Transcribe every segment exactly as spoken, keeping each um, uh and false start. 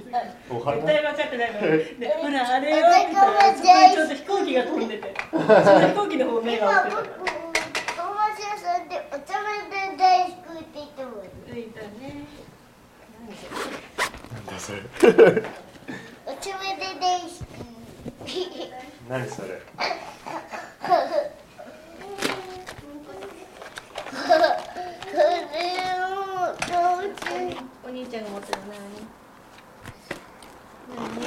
絶対分かってないので、ほらあれよって言ったらそこにちょっと飛行機が飛んでて、その飛行機の方目が合ってたから。 友達屋さんでお茶目で大好きって言ってもいたね。 なんだそれお茶目で大好き何それお兄ちゃんが持ってる何？何？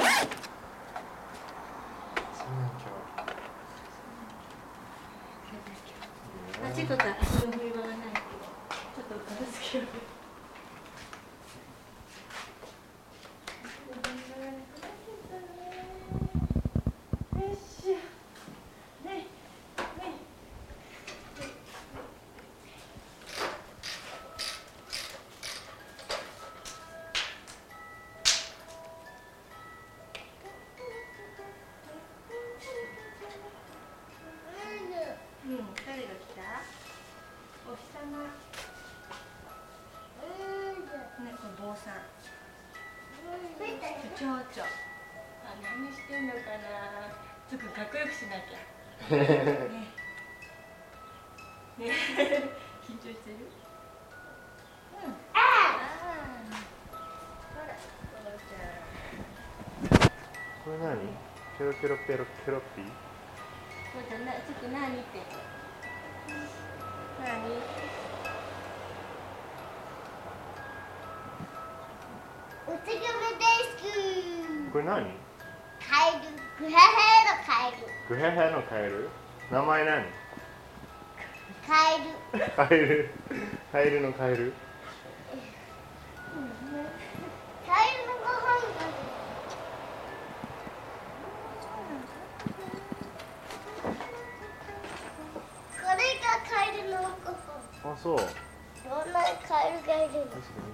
あ、ちょっとだ、足の踏み場がない。ちょっと片付けよう。誰が来た？お日様。ね、これ坊さん。ちょうちょ。あ、何してんのかな。つくかっこよくしなきゃ。ね。ね。緊張してる？うん。ああ。ほら、おばちゃん。 これ何？ケロケロペロケロピー？ ちょっとな、ちょっと何って。何？ お茶目大好き。 これ何？ カエル。グヘヘのカエル。 グヘヘのカエル？名前何？ カエル。 カエル。カエルのカエル？ カエルのご飯が。これがカエルのご飯。 あ、そう。 いろんなカエルがいるの。 見せて見せて。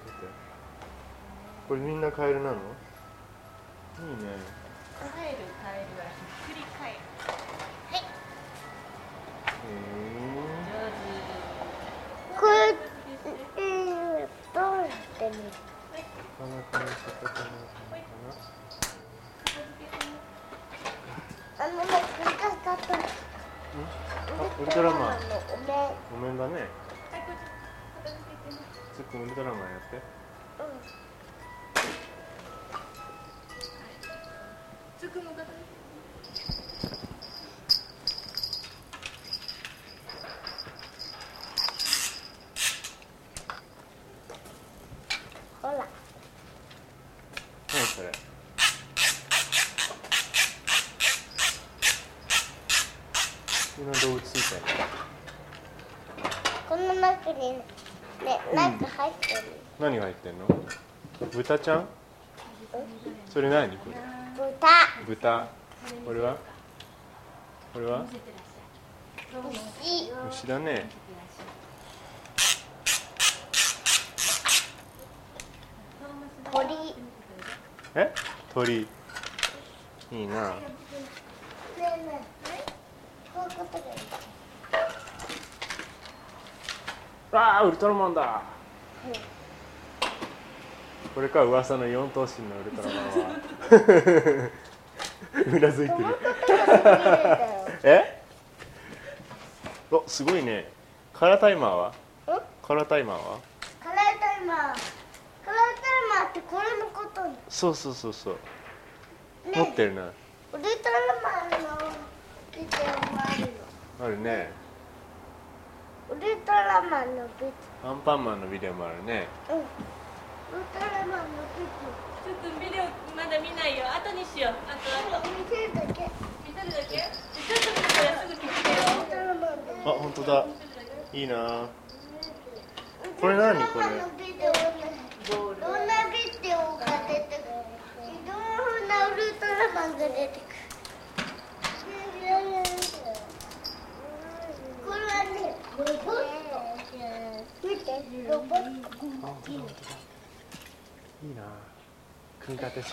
これみんなカエルなの？いいね。 カエル、カエルはひっくりカエル。はい。 へこれ、えー、どうやって見る？ なかなか見せたくないかあのね、これがかった。 な。ウルトラマン。 のお面。 お面だね。つっくんウルトラマンやって。 うん。 つくも片付ほら。 何それ？いろんな動物ついてる。 この中にね、なんか入ってる。 何が入ってんの？豚ちゃん？それ何これ？ 豚。 豚。これは？これは？ 牛。 牛だね。 鳥。 え？鳥。いいな。 ねえねえ。こういうことがいい。 ああ、ウルトラマンだ。 うん。 これか噂の四頭身のウルトラマンは。うなずいてる。え？お、すごいね。カラータイマーは？カラータイマーは？ カラータイマー。カラータイマーってこれのことね。 そうそうそうそう。持ってるな。 ウルトラマンのビデオもあるの。 あるね。 ウルトラマンのビデアンパンマンのビデオもあるね。 オ。うん。ウルトラマンのビちょっとビデオまだ見ないよ。後にしよう。あとあと。 デオ。見せるだけ。 見せるだけ？ちょっと見たらすぐ消してよ。 ウルトラマンで。 あ、本当だ。いいな。これ何これ？ ウルトラマンのビデオね。いろんなビデオが出てくる。いろんなウルトラマンが出てくる。これはね、ロボット。見て、ロボット。 あ、本当だ本当だ。いいな。組み立て式？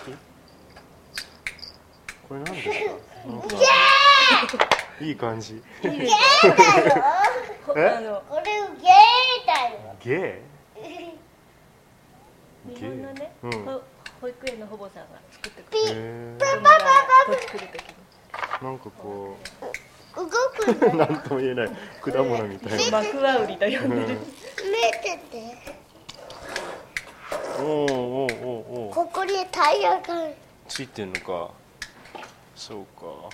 これ何ですか？なんかいい感じ。 ゲーだよ。 え？ これゲーだよ。 ゲー？ 日本のね、 うん。 ほ保育園の保母さんが作ってくピれる。 へえ子供が土地来るときに。 なんかこ動くんだうよ。 なんとも言えない果物みたいな。 マクワウリと呼んでる。 見てて。 おおおおおおここにタイヤがある。 ついてんのか。そうか。 こ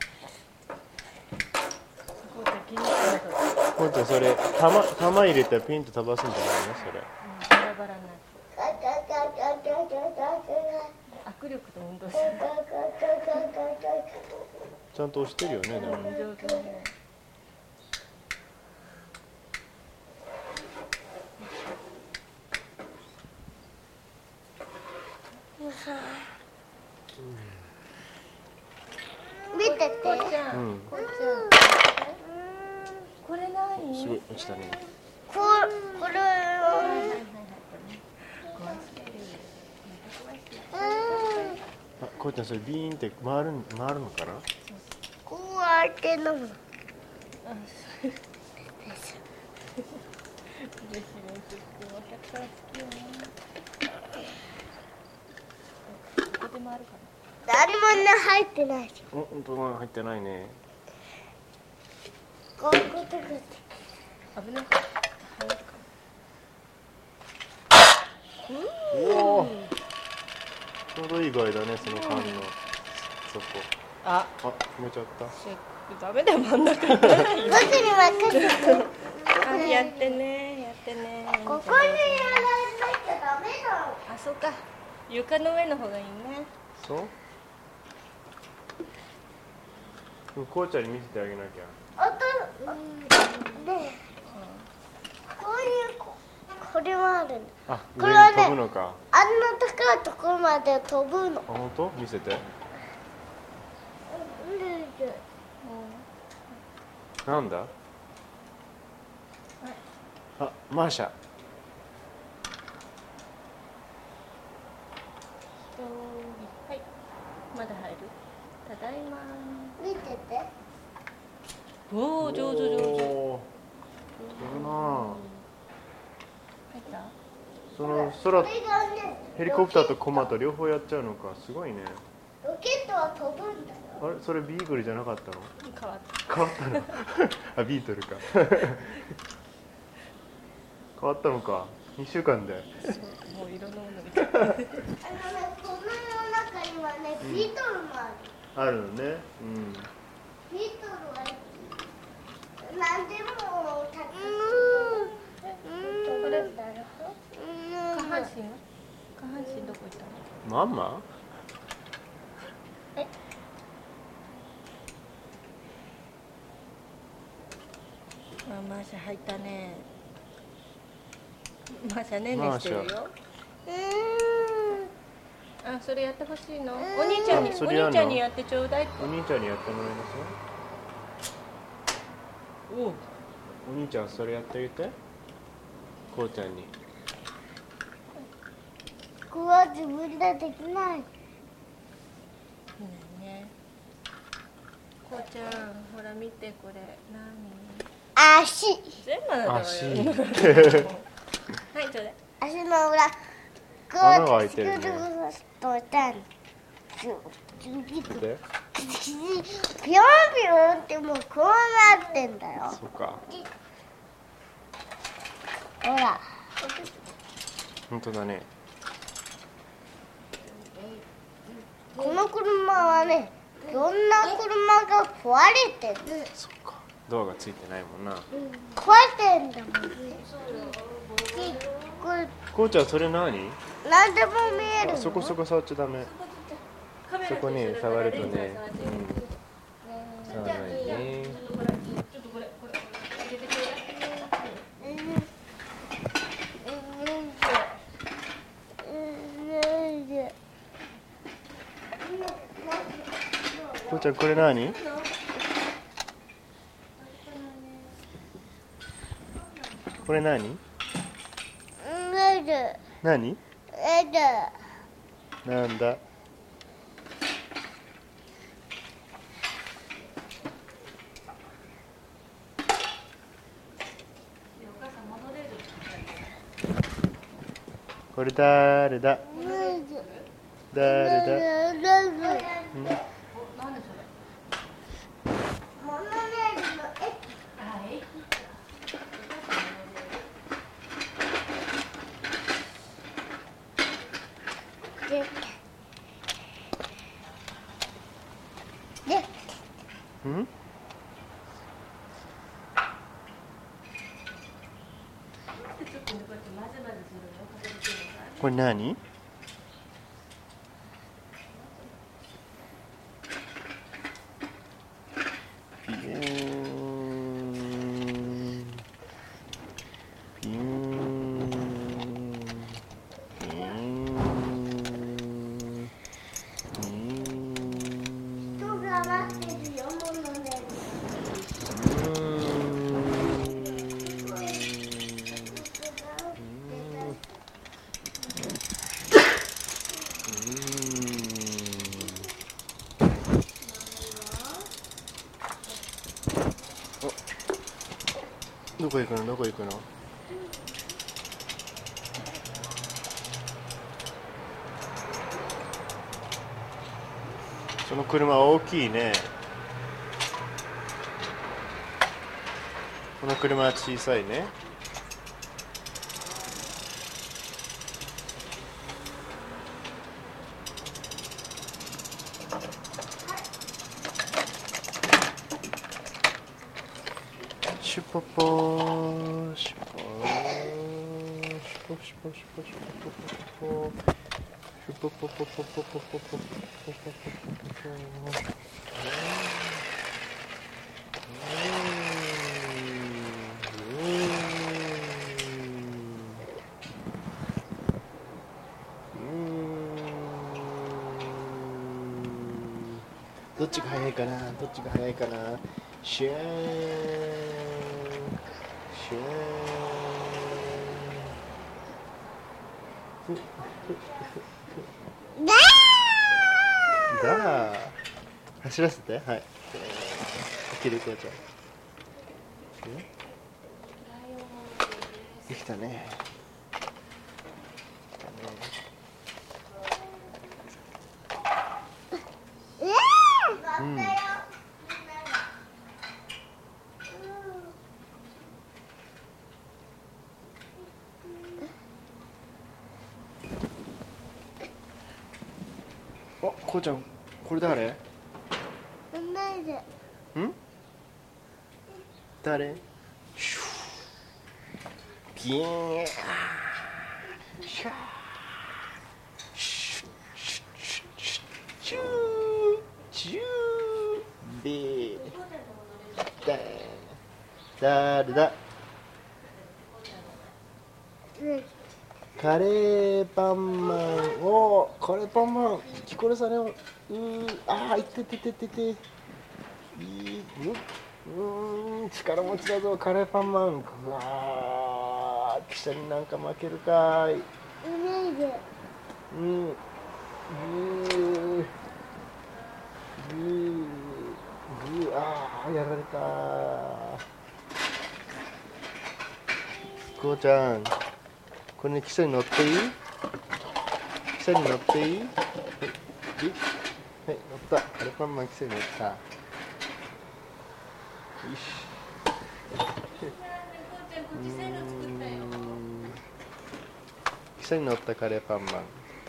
うやって気に入ってなかった。 ほんとそれ玉玉入れたらピンと飛ばすんじゃないのそれ。 バラバラになって。 ガガガガガガガ握力と運動する。 ガガガガガガ。 ちゃんと押してるよねでも。 上手だね。 見てて。 こうちゃん、 うんこうちゃん。これ何？ すごい落ちたね。 ここれはいはいは。 はいはい。壊してる。 あ、こうちゃんそれビーンって回る回るのかな。 こうやって飲む。 あ、そう。嬉しいね。お客さん好きよね。ここでもあるか誰もね入ってない。 お、本当だ入ってないね。 こういうことが。 な。危ない。入るかおお。ちょうどいい具合だねその缶のそこ。 あ、 あ、止めちゃった。 シェイクダメだよ真ん中に行かないよ。 僕に任せて。 あ、やってね、やってね。 ここにやらなきゃダメだ。 あ、そうか。床の上の方がいいね。 そう。でもこうちゃんに見せてあげなきゃ。 あと、ね、こういうこ、これはあるんだ。 あ、 これはね上に飛ぶのか。 あんな高いところまで飛ぶの。 あ、本当？見せて。なんだ。あ、マーシャ。 はい。まだ入る。ただいま。 見てて。 おお、上手上手。 おー飛ぶなあ。 入った。 その空これがね、 ヘリコプターとコマと両方やっちゃうのか。すごいね。 ロケットは飛ぶんだよ。 あれ、それビーグルじゃなかったの？ 変わった。 変わったの？あ、ビートルか。変わったのか。にしゅうかんで。 そう、もういろんなもの見て。 あのね、この世の中にはね、ビートルもある。 あるのね。うん。 ビートルは何でもたくさん飛ぶんだよ。 下半身は？下半身どこ行ったの？ ママ？ え？あ、マーシャ入ったね。マーシャねんねしてるよ。あ、それやってほしいの？お兄ちゃんに、おあそれやんの兄ちゃんにやってちょうだい。 お兄ちゃんにやってもらいなさい。 おう。 お兄ちゃんそれやってあげて。こうちゃんに。 ここは自分でできない。 いいね。こうちゃん、ほら見てこれ。何？ 足。 全部なんだわよ。 足はい、ちょうだい。 足の裏。こ穴がう開いてるね作るとしたんピュンピュン見て。 ピョンってもうこうなってんだよ。 そうか。 ほら。 本当だね。 この車はね、いろんな車が壊れてる。 そっか。ドアがついてないもんな。 壊れてんだもんね。これこうちゃんそれ何？ 何でも見えるの。 そこそこ触っちゃダメ。そこに触るとね。うん。触らないね。 ちょっとこれ、これ、入れてちょうだい。 こうちゃんこれ何？これ何？何？なんだ？これ誰だ？ 誰だ？ お、なんでそれ？ モノレールの駅。 あ、駅。 ででうん？これ何？ピューンピューンピューンピューン人が待ってるよ、モノレール。 どこ行くの？どこ行くの？その車大きいね。この車は小さいね。シュポポーシュポーシュポシュポシュポシュポシュポポポポポポポポポポポポポどっちが速いかな？どっちが速いかな？シューンシューンだー走らせて、はい。起きるこうちゃん。できたね。うん。あ、こうちゃん、これ誰？ん？誰？シューピーンシャーシュッシュッシュッシュッシューシュービーダー誰だ？カレーパンマン。おー、カレーパンマン聞こえされん。うー、あー、いっててててていい、うーん、力持ちだぞカレーパンマン。うわー、記者になんか負けるかーい。うん、ぐーぐーぐー、あー、やられたー。こうちゃん、これに汽車に乗っていい？汽車に乗っていい？はい、はい、乗った。カレーパンマン汽車に乗った。よし。汽車に乗ったカレーパンマン。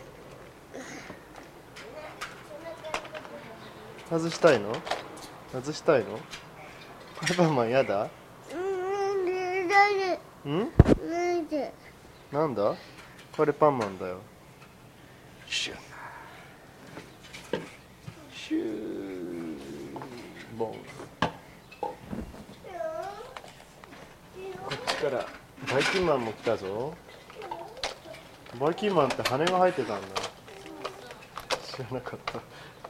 外したいの？外したいの？カレーパンマンやだ？ん？なんだ？カレーパンマンだよ。シュッシューボン。こっちからバイキンマンも来たぞ。バイキンマンって羽が生えてたんだ。知らなかった。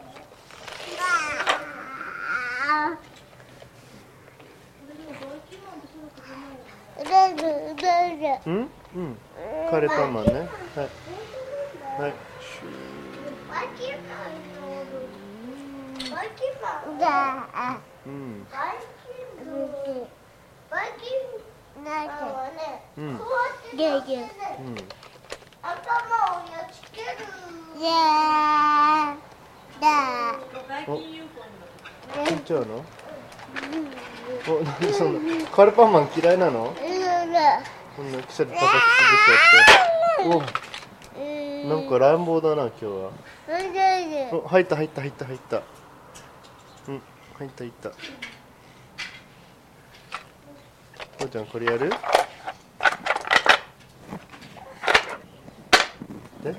うん？うん。カレーパンマンね。はい。はい。 バイキンマンのバイキンマンうん。 バイキンマンバイキンマンはね、 うん。 こうやってね、 うん。 頭をやっつける。 ちゃうの？お、なんでそんなカルパンマン嫌いなの？こんな草で叩き潰しちゃって。お、なんか乱暴だな今日は。お、入った入った入った入った。うん、入った入った。こうちゃんこれやる？で？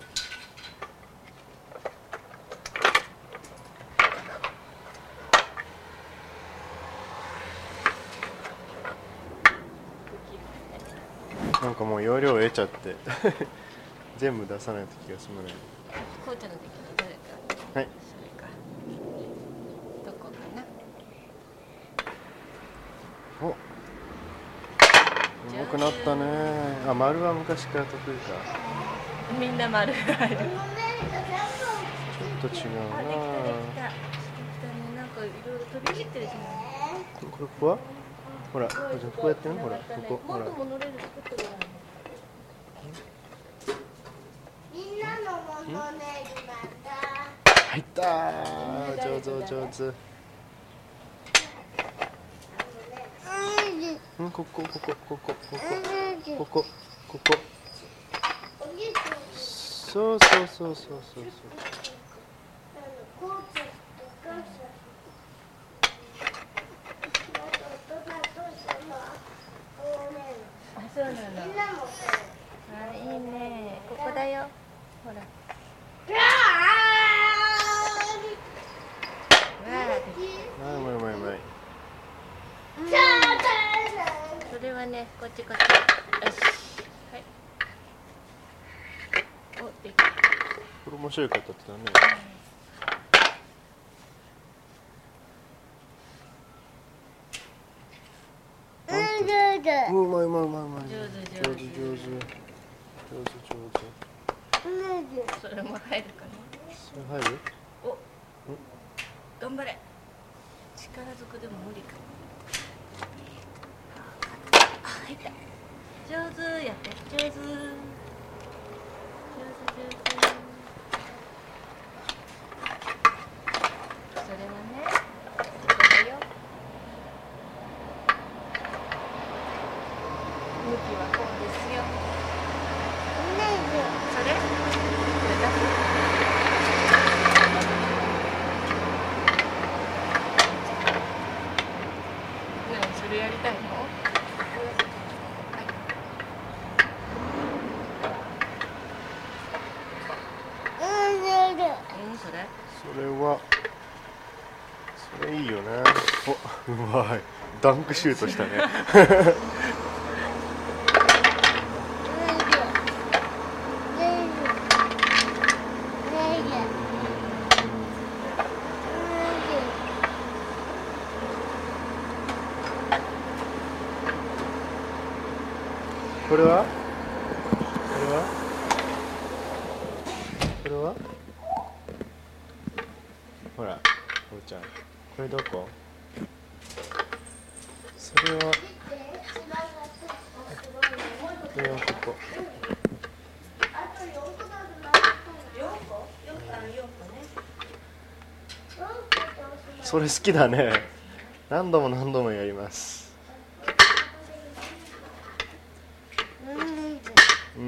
なんかもう容量を得ちゃって全部出さないと気が済まない。 こうちゃんの時のどれか。 はい。 それか。どこかな。 お、上手くなったね。あ、丸は昔から得意か。 みんな丸が入る。 ちょっと違うな。 あ、できたできた。できたね。なんかいろいろ飛び散ってるじゃない。 これここは？ほら、こうやってね、ほら、ここ、ほら。 もっとモノレール作ってるわね。 みんなのモノレールなんだ。 入ったー。上手上手。うん、ここここここここここここ。そうそうそうそうそうそう。 あ、そうなの。あ、いいね。ここだよ。ほら。わあ、うまいうまいうまい。 それはね、こっちこっち。よし。はい。お、できた。 これ面白い形だね。うまいうまいうまいうまい。 上手上手上手上手上手。 それも入るかな。 それ入る？ お、頑張れ。力ずくでも無理か。あ、入った。上手やって、上手。上手上手。それはね、ここだよ。向きはこうですよ。それ？これ出す？何それやりたいの？はい。うん、それ？ それはそれいいよね。お、うまい。ダンクシュートしたね。これは？これは？これは？ほら、こうちゃん、これどこ？それは、これはここ。それ好きだね。何度も何度もやります。うん。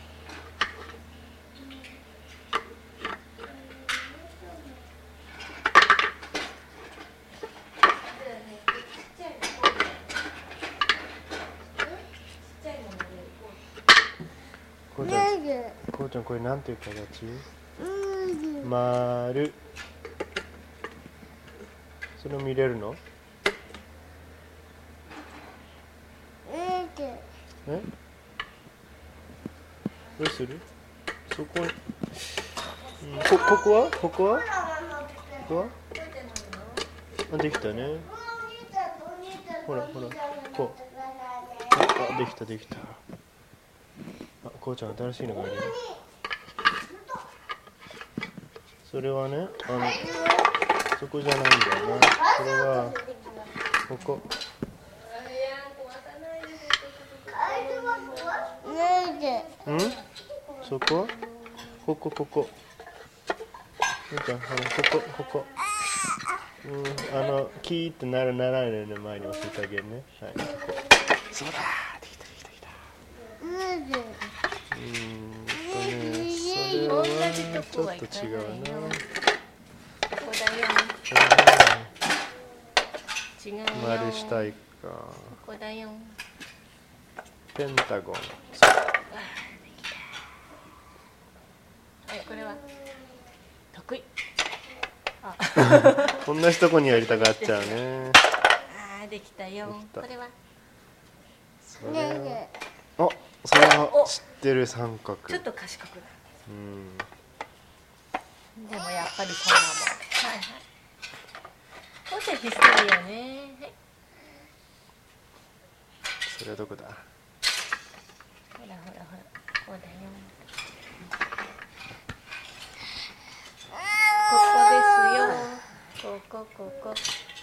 こうちゃん、こうちゃん、これなんていう形？丸。それを見れるの？え？どうする？そこ、うん、こ、ここは？ここは？ここは？あ、できたね。ほらほら、こう。あ、できたできた。あ、こうちゃん新しいのがあるよ。それはね、あの、そこじゃないんだよな。これは、ここ。うん？そこ？ここここ。みーちゃん、ほら、ここここ。 うん、あのキーってなるならないの前に教えてあげるね。はい。そうだ。できたできたできた。うーんとね、それはちょっと違うな。 ここだよ。違うよ。 丸したいか。 ここだよ。 ペンタゴン。 はい、これは得意。あ同じとこにやりたがっちゃうね。 あー、できたよ。これはそれはあ、それは知ってる三角。 ちょっと賢くなる。 うん。 でもやっぱりそんなもん。はいはい。こうして必須よね。はい。 それはどこだ。 ほらほらほら、こうだよ。ここですよ。ここここ。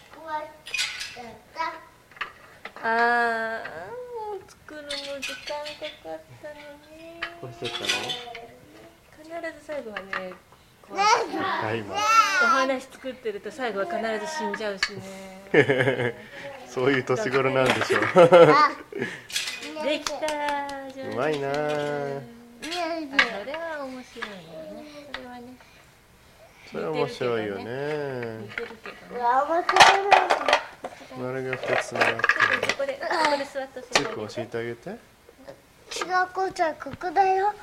ああ、もう作るの時間かかったのね。 こうしちゃったの？ 必ず最後はね、こうはい、今。 お話作ってると最後は必ず死んじゃうしね。 そういう年頃なんでしょう。 できたー。 うまいなー。 あ、それは面白いよね。それはね。 それは面白いよね。 似てるけどね。 丸が二つになってる。 ここで、ここで座ってチェック教えてあげて。 違う、こうちゃん、ここだよ。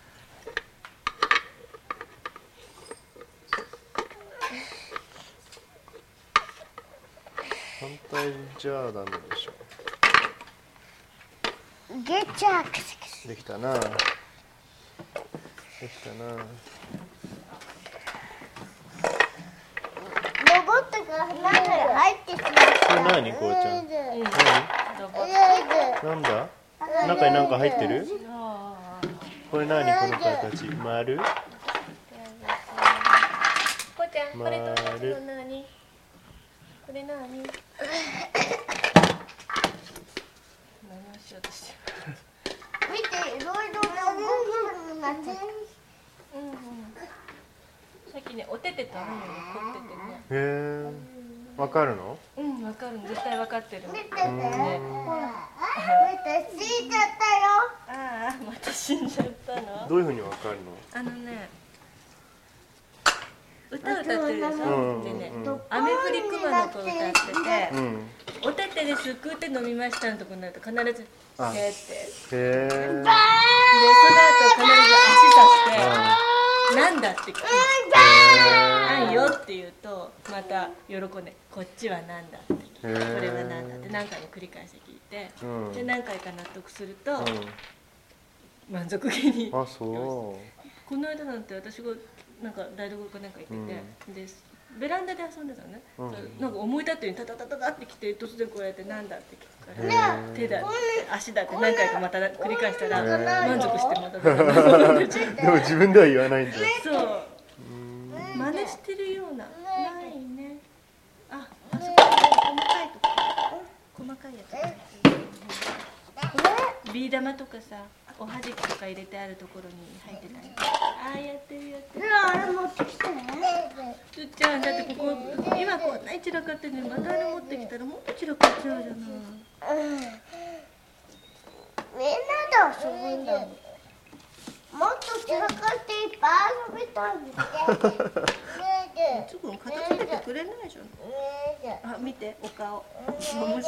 反対じゃダメでしょ。 ゲチャー。 できたな。できたな。 ロボットが中に入ってしまった。 これ何、こうちゃん。何？なんだ？中になんか入ってる？これ何、この形。丸？ こうちゃん、これと同じの何？これ何？何をしようとしてる？ 見て、いろいろな動きになっちゃった。 うんうん。さっきね、おててとあるのに凝っててね。 へえ。わかるの？ うん、わかる。絶対わかってる。 見てて、ほら。見て、死んじゃったよ。 ああ、また死んじゃったの？ どういうふうにわかるの？ あのね、歌歌ってるでしょ。 うんでねうん、 雨降り熊の子歌ってて、 うん。 おててですくって飲みましたのとこになると必ずへーって。 あで、 へえ。 その後必ず足さしてなんだって聞く。ないよって言うとまた喜んでこっちはなんだって聞いて、これはなんだって何回も繰り返して聞いて、 うんで何回か納得するとう満足げに。 ん。あ、そう。 この間なんて私がなんか台所かなんか行ってて、でベランダで遊んでたのね、 うん、 なんか思い立ったようにタタタタタって来て突然こうやってなんだって聞くかへらー手だって足だって何回かまた繰り返したらへー満足してまたベランダに戻っちゃう。 でも自分では言わないんだ。 そううん真似してるようなないね。あ、あそこ細かいとこ細かいやつビー玉とかさおはじきとか入れてあるところに入ってたりああやってるやってる。 あれ持ってきてね。 つっちゃんだってここ今こんなに散らかってるのにまたあれ持ってきたらもっと散らかっちゃうじゃない。 うん。みんなで遊ぶんだもん。もっと散らかっていっぱい遊びたいんです。 つぶん片付けてくれないじゃん。あ、見てお顔面白い。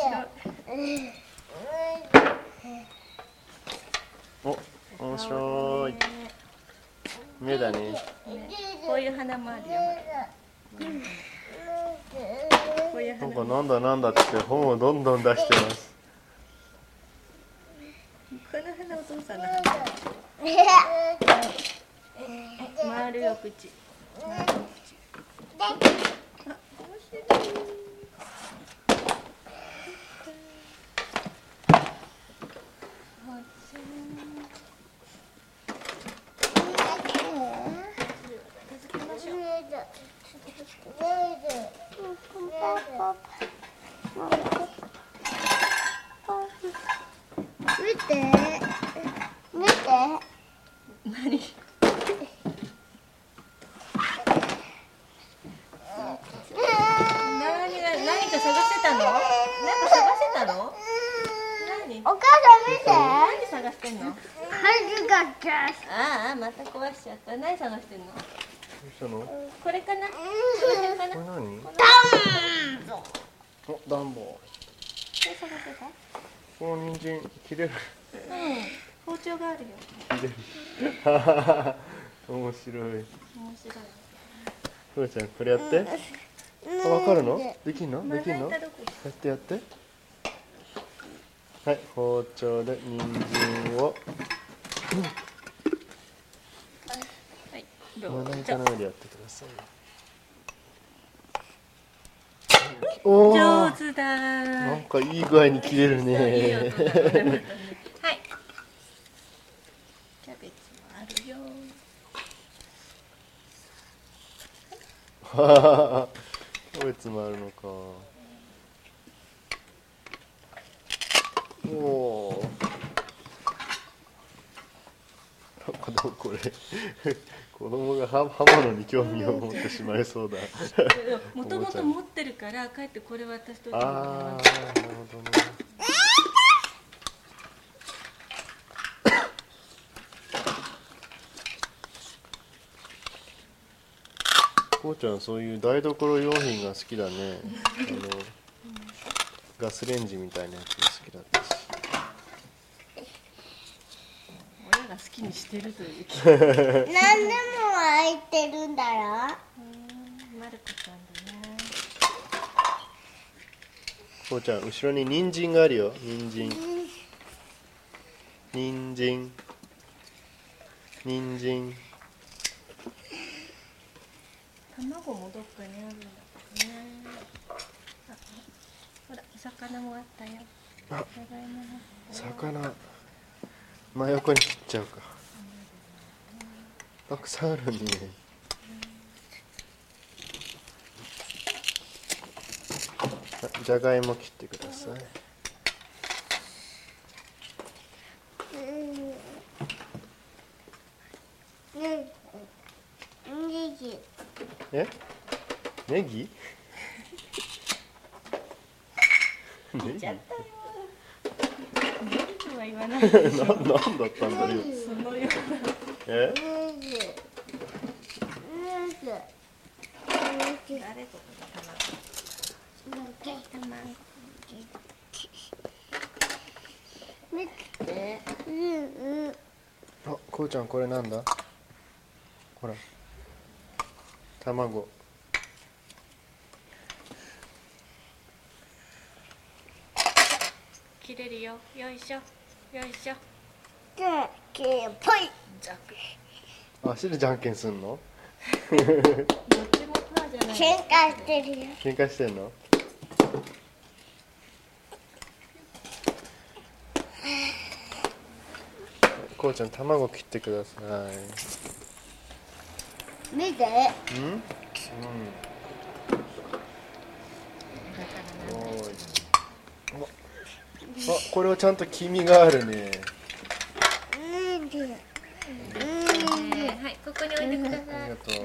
お、面白い。目だね。 ね、こういう花もあるよ。こういう花なんかなんだなんだって本をどんどん出してます。 この花お父さんの花。丸いお口。丸いお口。あ、面白い。 見て、見て。 何？何？ たの？なんか探してたの？何？ お母さん見て。 何探してんの？ 恥ずかしい。 ああ、また壊しちゃった。何探してんの？ どうしたの？ これかな？この辺かな？ これ何？ ダお、暖房。 これ探してた？ この人参切れる。 うん。包丁があるよ。 切れる。面白い。 面白い。 ふうちゃんこれやって。あ、わかるの？できんの？できんの？やまな板どこ？ ってやって。はい、包丁で人参を。 はい。どまうぞ。 な板の上でやってください。おー、 上手だー。 なんかいい具合に切れるいいね。 音だね。はい。キャベツもあるよ。 はキャベツもあるのか。おお。なんかどうこれ。子供が刃物に興味を持ってしまいそうだ。 もともと持ってるから帰ってこれ渡しといてもらああ、なるほどね。こうちゃんそういう台所用品が好きだね。あのガスレンジみたいなやつが好きだったし。 親が好きにしてるという気何でも開いてるんだろ。 まる子ちゃんだね。 こうちゃん後ろに人参があるよ。人参。人参。人参。 卵もどっかにあるんだけどね。あ、ほら、お魚もあったよ。 あ、 じゃがいももあったよ。 魚真横に切っちゃうか。たくさんあるね。あ、じゃがいも切ってください。 ネギ。 え？ネギ？ネギ？ ちゃったよ。ネギとは言わないな、 でしょ。 なんだったんだよ。 そのような。 え？ ネギ。ネギ。 誰とか見て。うんうん。 あ、こうちゃんこれなんだ？ほら。卵。 切れるよ。よいしょ。よいしょ。 じゃあ、きれいぽい。 ざく。 足でじゃんけんすんの？ どっちもパーじゃない。 喧嘩してるよ。 喧嘩してんの？こうちゃん卵切ってくださ見て。 い。うん？うん。おーい。あ、これはちゃんと黄身があるね。 うんで。うんで。 はい、ここに置いてください。 ありがとう。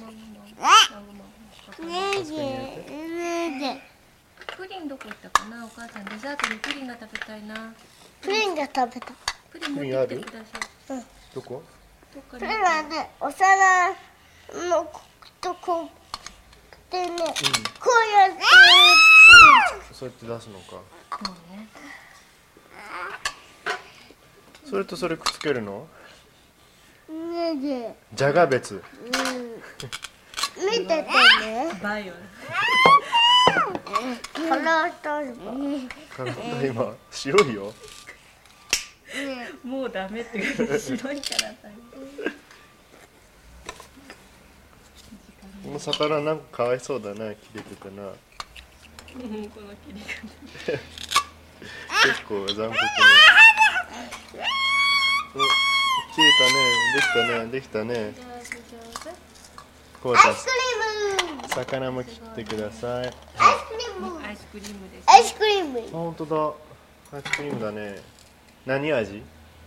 ネギ。ネギ。 プリンどこ行ったかな。お母さんデザートにプリンが食べたいな。 プリンが食べた。 プリン持ってきてください。 どこ？ どっかプリにンはね、お皿のとこうでね、こうやってそうやって出すのか。 そうね。 それとそれくっつけるの？ ネギ。 じゃが別。 うん。見ててね。 バイオ。 体と体今白いよ。 もうダメっていうか白いからさ。 この魚なんかかわいそうだな、切れてたな。 この切り方。 結構残酷な。お、切れたね、できたね、できたね。 上手上手。 こうちゃんアイスクリーム。 魚も切ってください。 アイスクリーム。 アイスクリームです。 アイスクリーム。 あ、本当だ。アイスクリームだね。何味？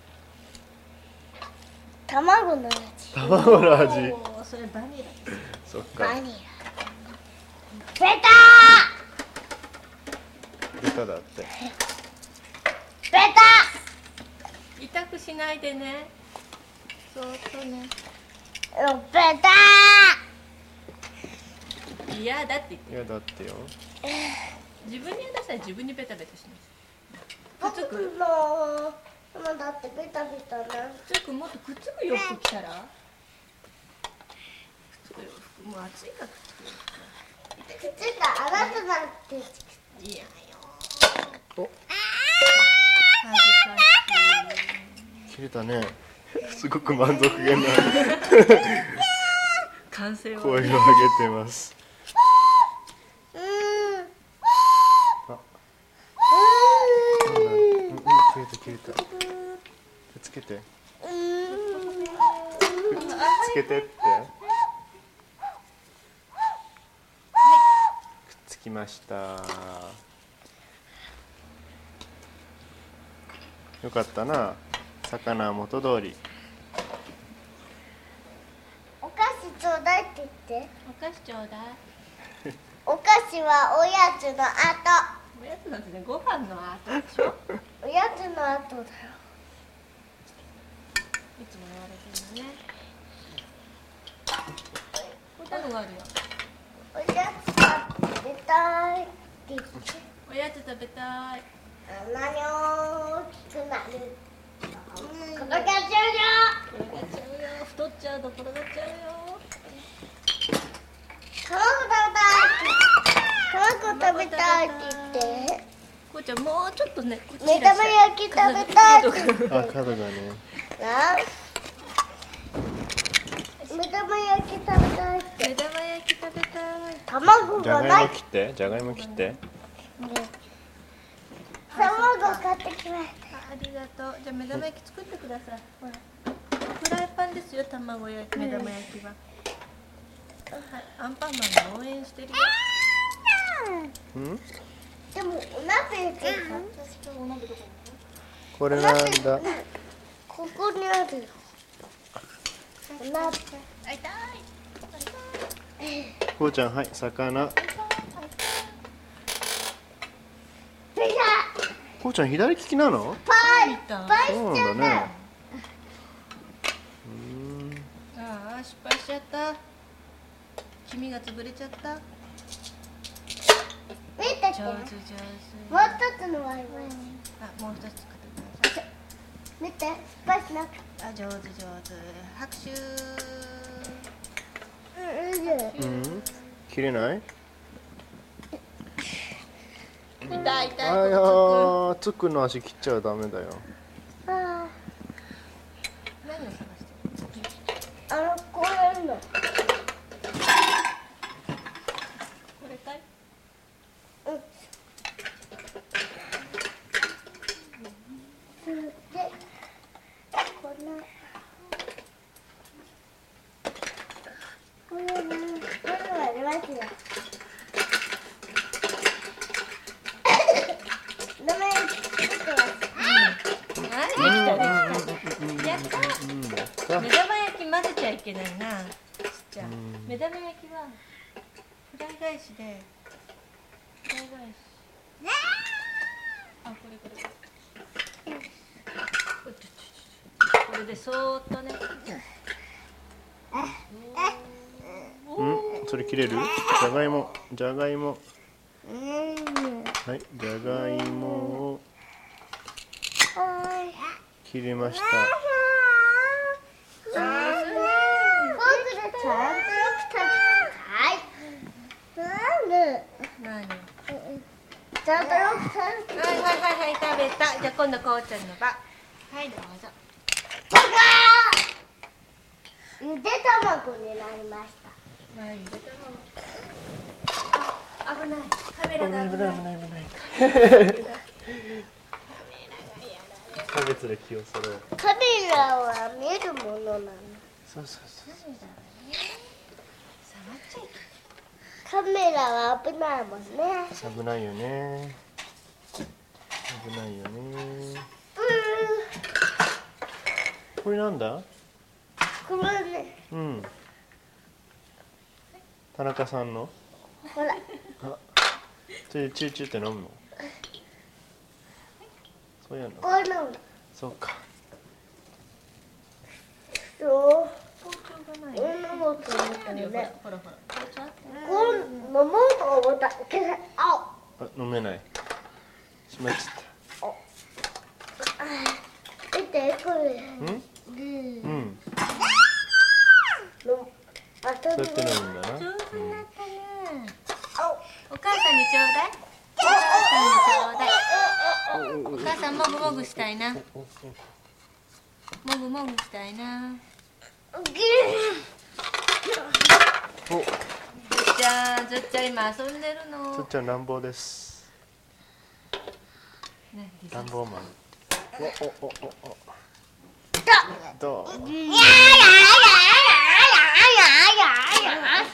卵の味。 卵の味。 おー、それバニラ。 そっか。 バニラ。出たベタだって。 ベ痛くしないでね。そーっとね。 タベタ嫌だって言っていやだってよ。 自分に嫌だしたら自分にベタベタします。くっつ僕くの今だってベタベタな。 くっつくもっとくっつく洋服着たらくっつく洋服もう暑いからくっつく洋服くっついたあなただって。 いやよお、 恥ずかしい切れたね。すごく満足げな完成は声を上げてます。 うんあ、うんうん、切れた切れた。くっつけて。くっつけてって。くっつきました。よかったな。魚は元通り。 お菓子ちょうだいって言って。 お菓子ちょうだいお菓子はおやつの後。 おやつなんてねご飯の後でしょおやつの後だよ。 いつも言われてるのねこんなのがあるよおやつ食べたいって言って。 おやつ食べたいあんなに大きくなる。転がっちゃうよ。 転がっちゃうよ太っちゃうと転がっちゃうよ卵食べたい。卵食べたいって言って。 こうちゃんもうちょっとねこっち目いらっしゃい玉焼き食べたいって言って。 あ、角がね。 な目玉焼き食べたいって。 目玉焼き食べたい卵じゃががないい。 も切って、じゃがいも切って。 卵買ってきましあありがとうじゃあ目玉焼き作ってくださいほらフライパンですよ卵焼き目玉焼きは、はいアンパンマンが応援してるようん？ た。でもお鍋でお鍋どここれなんだ。 ここにあるよ。お鍋。 あ痛いこうちゃん、はい、魚。 ピザ。 こうちゃん、左利きなの？ パイ。 見たパイそうしちゃったよなんだね。。うーん。 ああ失敗しちゃった黄身が潰れちゃった見てて。 上手上手もう一つのワイワイ。 あもう一つ作ってください見て。失敗しなくて。 あ上手上手拍手うんうん。 うん。切れない？ 痛い痛いあいやー、つくの足切っちゃダメだよ。 あ何を探してるあ、あのこういうの。 これかいうん。それでこんな。これはこれはありますよ。名前作ってます。 はいできたできたやったうん、やった。 目玉焼き混ぜちゃいけないなじゃあうん目玉焼きはフライ返しでフライ返しあこれこれこれこれこれでそーっとねうん、それ切れる？じゃがいも、じゃがいも。 うん。 はい、じゃがいもをはい。 切りました。 僕でちゃんとよく食べたい。なんで？ 何ちゃんとよく食べたい。 はいはいはいはい食べたじゃあ今度こうちゃんの番はいどうぞゆで卵になりました。 はいゆで卵あ危ないカメラが危ない危ない危ない。キャベツで気をそろえる。 カメラは見るものなの。 そうそうそう。 触っちゃいけカメラは危ないもんね。 危ないよね。危ないよね。これなんだ？ これね、 うん。田中さんの？ ほら。 あ、それチューチューって飲むの？ そういうの。 これなんだ。 そうか。 そう。 包丁がない。 こんなもんと思ったよね。 ほらほら。包丁あって。 こん飲もうと思ったけど、あ、 あ、飲めない。しまっちゃっ見てこれ。 た。うん？ うん。 うん。 の、あとそうやって飲むんだな。 上手になったね。 あ、 お母さんにちょうだい。お母さんにちょうだい。お母さんもぐもぐしたいな。もぐもぐしたいな。 お、 じゃあ、ずっちゃん今遊んでるつのっ。ちゃん乱暴です。 ね、 乱暴マン。おおおおお。どう？ いやいやいやいやいやいやいや。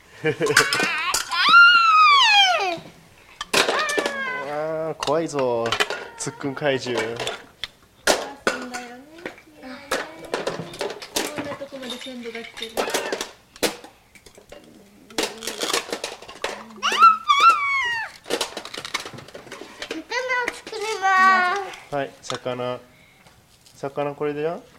ああ、怖いぞ。つっくん怪獣。 遊んだよね。こんなとこまで鮮度が来てる。 魚を作ります。 はい、魚。魚これでじゃん。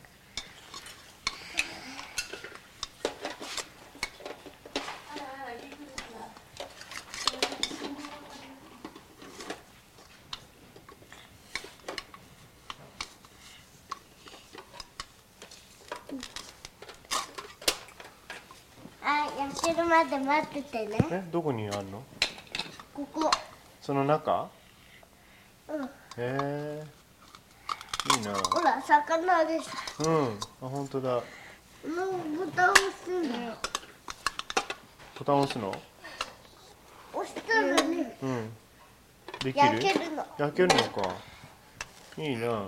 あ、焼けるまで待っててね。 え、どこにあるの？ ここ。 その中？ うん。 へえ。いいな。 ほら、魚です。 うん。あ、本当だ。 もうボタン押すんだよ。 ボタン押すの？ 押したらね、 うん。できる？ 焼けるの。 焼けるのか。いいな。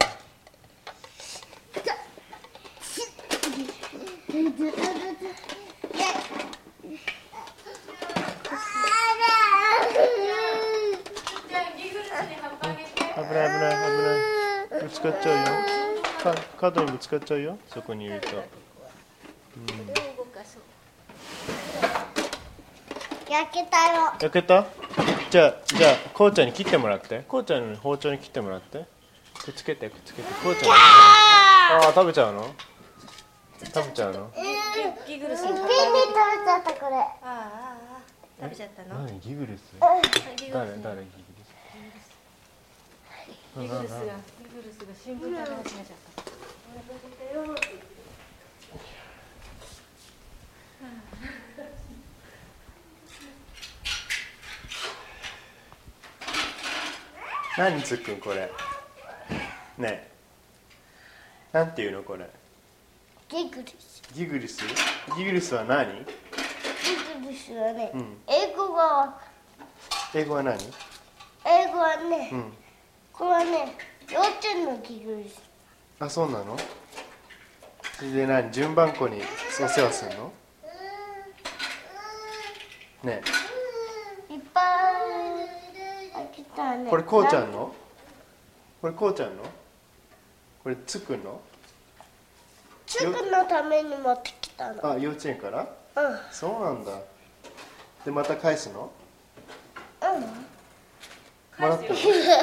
危ない危ない危ない。ぶつかっちゃうよ。か角にぶつかっちゃうよ。そこにいると。 焼けたよ。 焼けた？じゃあじゃあこうちゃんに切ってもらって。こうちゃんに包丁に切ってもらって。くっつけてくっつけて。こうちゃんに。ああ、食べちゃうの？食べちゃうの？ ギグルス一品に食べちゃったこれ。 ああああ食べちゃったの？ 何ギグルス？ ギグルス誰誰ギグルス？ ギグルスがギグルスが新聞食べ始めちゃった。 何つっくんこれ？ねえ。なんていうのこれ？ ギグリス。 ギグリス？ギグリスは何？ ギグリスはね、 うん英語が、 英語は何？ 英語はね、 うん。 これはね、幼稚園のギグリス。 あ、そうなの？それで何？順番こにお世話するの？ねいっぱい開けたね。 え。これこうちゃんの？これこうちゃんの？これつっくんの？ つくのために持ってきたの。 あ、幼稚園から？ うん。 そうなんだ。でまた返すの？ うん。 もらったの？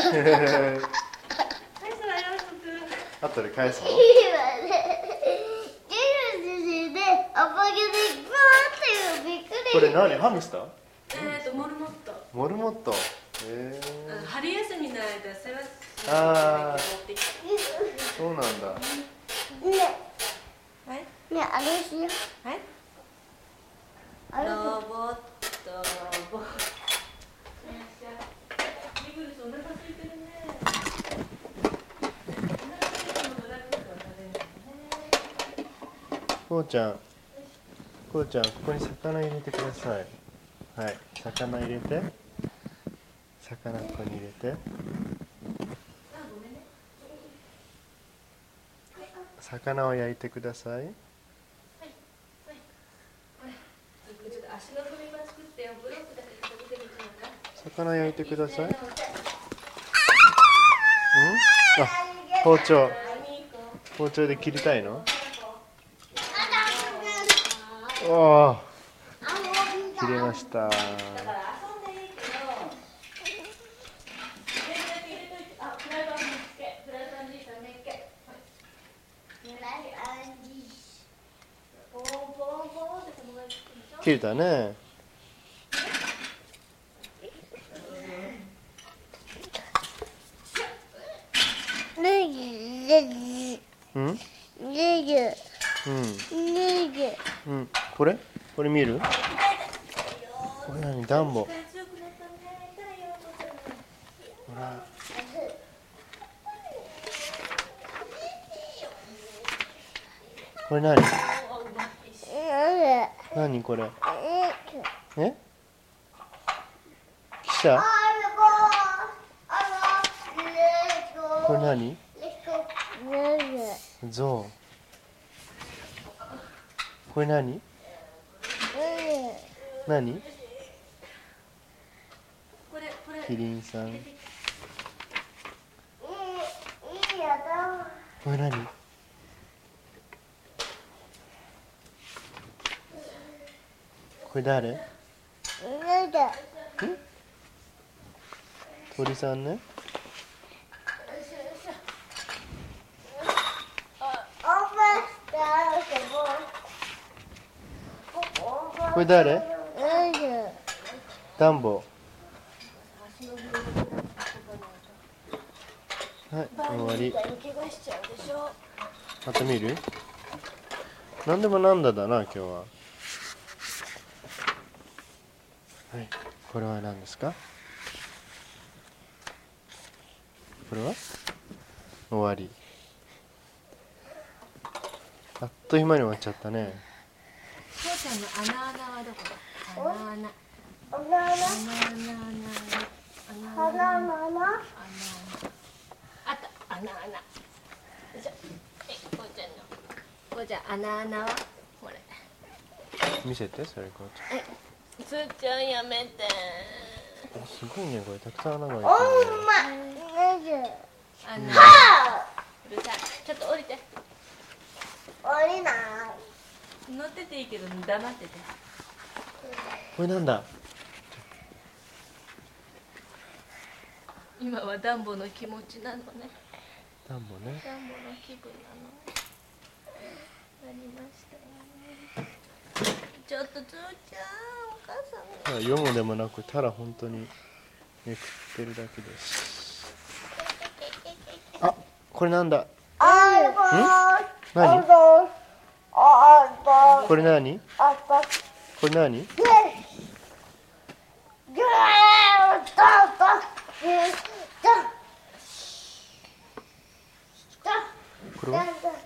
後で返すの？ 今ね、ギグリスでおばけでバーってびっくり。 これ何？ハムスター？ えっとモルモット。 モルモット。へえ。 春休みの間世話しああ、 持ってきた。 そうなんだ。 ね、 はいね、あれしよう。 はい。 あれロボットロボット。ギグルスお腹空いてるね。 こうちゃん、こうちゃん、ここに魚入れてください。はい、魚入れて。魚ここに入れて。魚を焼いてください。 ちょっと足の踏み場作ってよ。ブロックだけ食べてみてよか。 魚焼いてください。うん？あ、包丁。包丁で切りたいの？おお、切れました。 だから遊んでいいけど。全然入れといて。あ、フライパンにつけ。フラ切れたね。 ねぎうん？ ねぎうん。 ねぎうん。これ？これ見る？これ何？ダンボ。ほら。これ何？何これ？え？汽車？これ何？ゾウ。これ何？何？キリンさん。これ何？これ誰？ん？鳥さんね。これ誰？ダンボ。はい、終わり。また見る？なんでもなんだだな、今日は。はい、これは何ですか？これは終わり。あっという間に終わっちゃったね。 父ちゃんの穴穴はどこだ？穴穴。 穴穴穴穴穴穴。 穴穴あった、穴穴。よいしょ。え、こうちゃんの。こうちゃん、穴穴はこれ。 見せて、それこうちゃん。 え、つーちゃんやめて。 すごいね、これたくさん穴が開いてるね。 おまねぎ穴。うるさい。ちょっと降りて。 降りない乗ってていいけど、黙ってて。 これなんだ？ 今はダンボの気持ちなのね。 ダンボね。 ダンボの気分なの。なりましたよね。ちょっとつーちゃん、お母さんが。 読むでもなく、ただ本当にめくってるだけです。あ、これなんだ？ あ何？ あこれ何？ あこれ何？これは？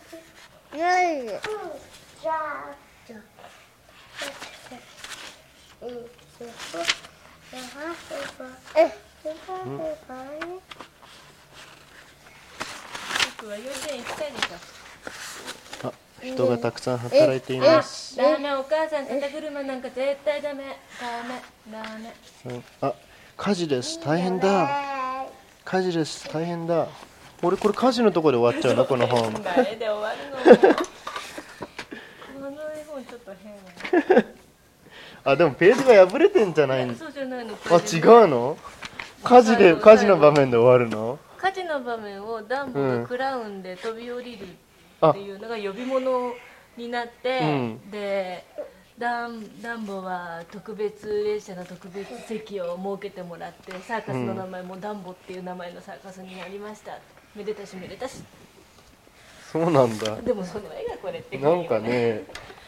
僕は幼稚園行きたいでしょ。 あ、人がたくさん働いています。 ダメ、お母さん肩車なんか絶対ダメ。ダメ、ダメ。 あ、火事です。大変だ。火事です。大変だ。俺これ火事のところで終わっちゃうのこの本。 誰で終わるの？この絵本ちょっと変。 あ、でもページが破れてんじゃないの？ そうじゃないの。 あ、違うの？火事で火事の場面で終わるの？ 火事の場面をダンボがクラウンで飛び降りるっていうのが呼び物になって、うん、でダン、ダンボは特別列車の特別席を設けてもらって、サーカスの名前もダンボっていう名前のサーカスになりました。めでたしめでたし。 そうなんだ。 でもその絵がこれって、ね、 なんかね。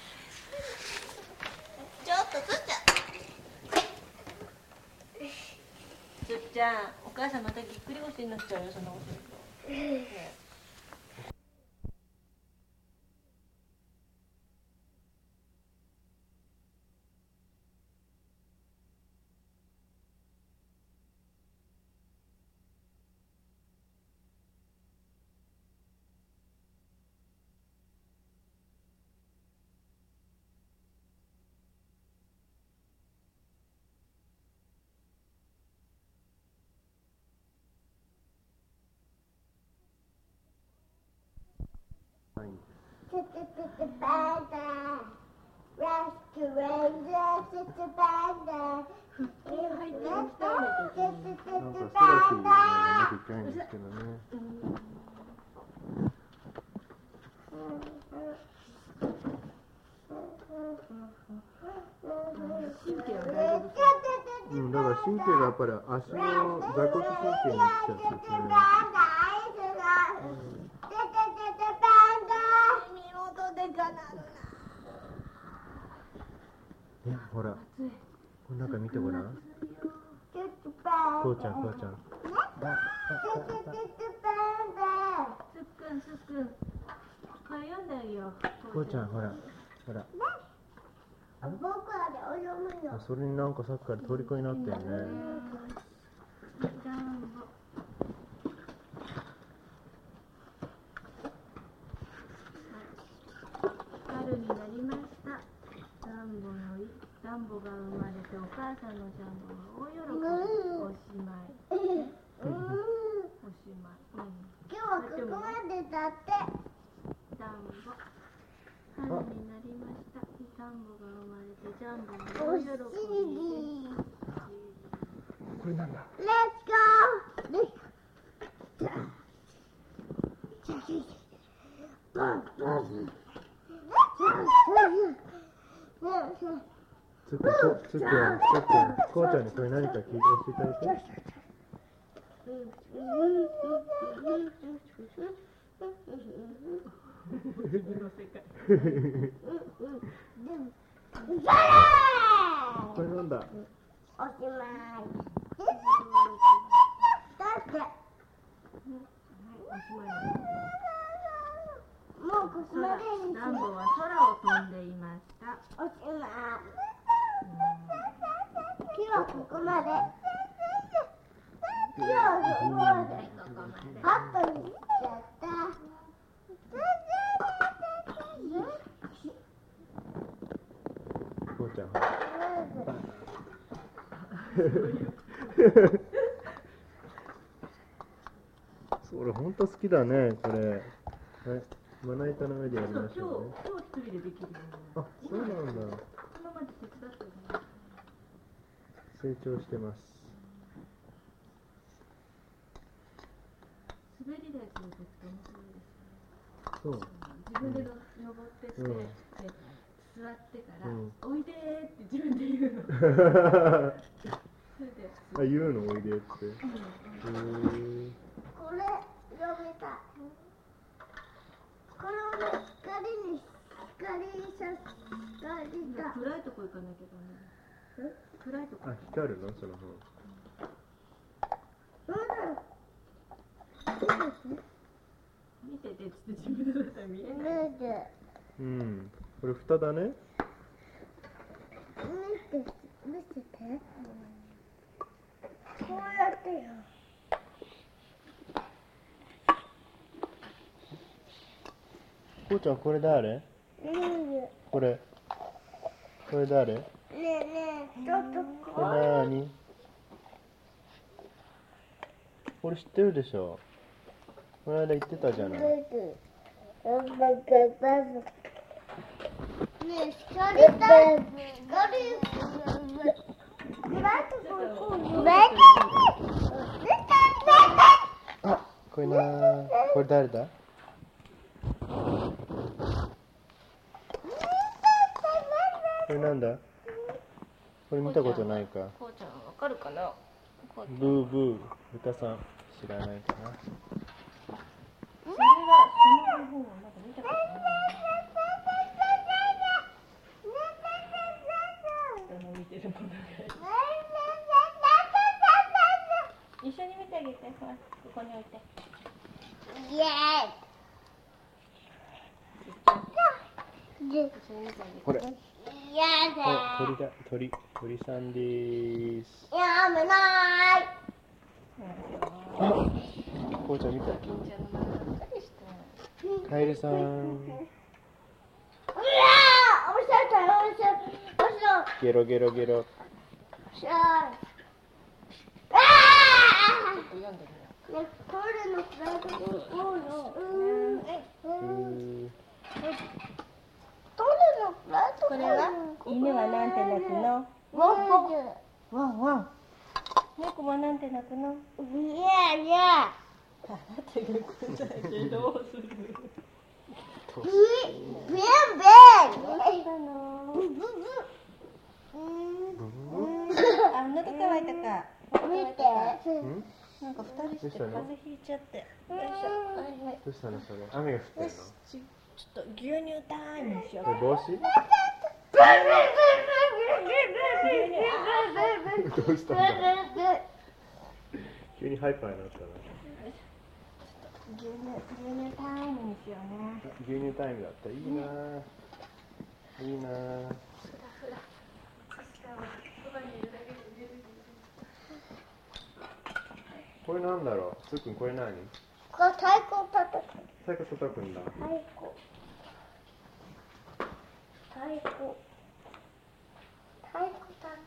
ちょっとつっちゃん。つっちゃん、お母さんまたぎっくり腰になっちゃうよ、そんなこと言うと。ね。 うん、だから神経がやっぱり足の座骨神経に来ちゃってて、え、ほら、この中見てごらん。こうちゃん、こうちゃん。 すっくん、すっくん。これ読んであげよう。 こうちゃん、ほら、ほら。 僕はね、泳ぐよ。 それになんかさっきから虜になってるね。 ジャンボ。春になりました。ジャンボのい、ジャンボが生まれてお母さんのジャンボが大喜び。おしまい。おしまい。うん、 今日はここまでだって。 ジャンボ。春になりました。ジャンボが生まれてジャンボが大喜びです。 これなんだ。 レッツゴー。レッツゴー。 つっくん、つっくん、つっくん、こうちゃんにこれ何か聞いて教えてあげて。これなんだ。 おしまい。だって。もうここまでに。 ジャンボは空を飛んでいました。 おしまい。今日はここまで。今日はここまで。ハットにしちゃった。 こうちゃん、ほら。それ本当好きだね、これ。はい、まな板の上でやりましょうね。 今日一人でできるよ。 あ、そうなんだ。 今まで手伝ってる。 成長してます。 滑り台するときと面白いです。 そう。 自分での登ってって、 うん、 で座ってから、 うん、 おいでーって自分で言うの。それであ、言うのおいでって。 うんへー。 これ読めた。これをね、光に光さ光が。 暗いとこ行かなきゃダメ。暗いとこ。 あ、光るのそのどうだろう。 見ててっつって自分だったら見えない。 見て。 うん。これ蓋だね。 見て見せて。こうやってよ。 こうちゃん、これ誰？これ。これ誰？ ねえねえ、ちょっとこれなーに？これ知ってるでしょ？この間言ってたじゃない。 ねえ、光だ。光。 あ、これなー。これ誰だ？これなんだ？これ見たことないか。 こうちゃんわかるかな？ ブーブー、豚さん知らないかな。 それはその本をなんか見たことない。人の見てるものが一緒に見てあげて、ほら、ここに置いて。 イエーイ。 これ。 やだ。 鳥だ、鳥、鳥さんでーす。 やめない。 あ、こうちゃん見た。カエルさん。 うわー、おっしゃった、おっしゃった、おっしゃった。 ゲロゲロゲロ。 おっしゃー。ああ。ね、これのプライドの方の。うん。うん。これは犬はなんて鳴くの？ワンワンワン。猫はなんて鳴くの？ニャーニャー。 あなたが答えてどうする？ ビンビン。 どうしたの？あ喉乾いたか。 見て。 うんなんか二人して風邪ひいちゃって。よいしょ。はいはい。 どうしたのそれ雨が降ってんのちょっと牛乳タイムにしよう。 それ帽子どうしたんだ急にハイパーになったな牛乳牛乳タイムにしようね。 牛乳タイムだったいいないいなこれなんだろうつーくんこれ何これ太鼓叩く。 太鼓叩くんだ太鼓。太鼓。太鼓叩く。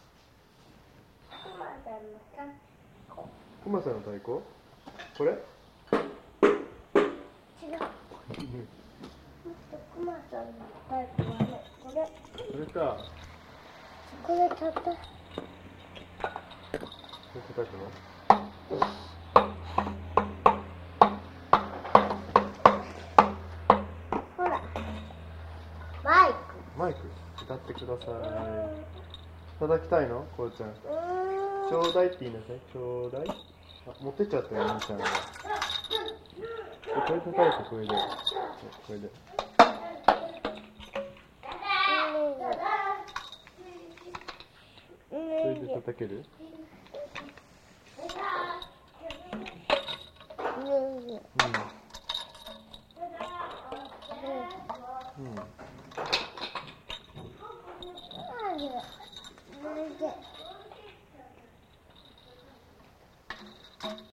熊さんの太鼓。 クマさんの太鼓これ違う。熊さんの太鼓はね、これ。 これかこれ叩く。 これ叩くのほら。マイク。 マイク歌ってください叩きたいのこうちゃんうーん。 ちょうだいって言いなさいちょうだいあ持ってっちゃったよお兄ちゃんがこれ叩いてこれでこれでそれで叩けるうんうん